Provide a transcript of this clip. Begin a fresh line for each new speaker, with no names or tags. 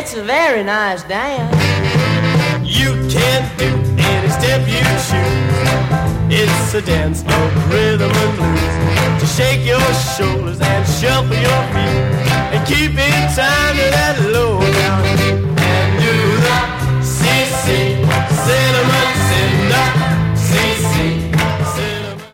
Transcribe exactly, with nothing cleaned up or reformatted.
It's a very nice dance.
You can do any step you choose. It's a dance of rhythm and blues. To shake your shoulders and shuffle your feet and keep in time to that low down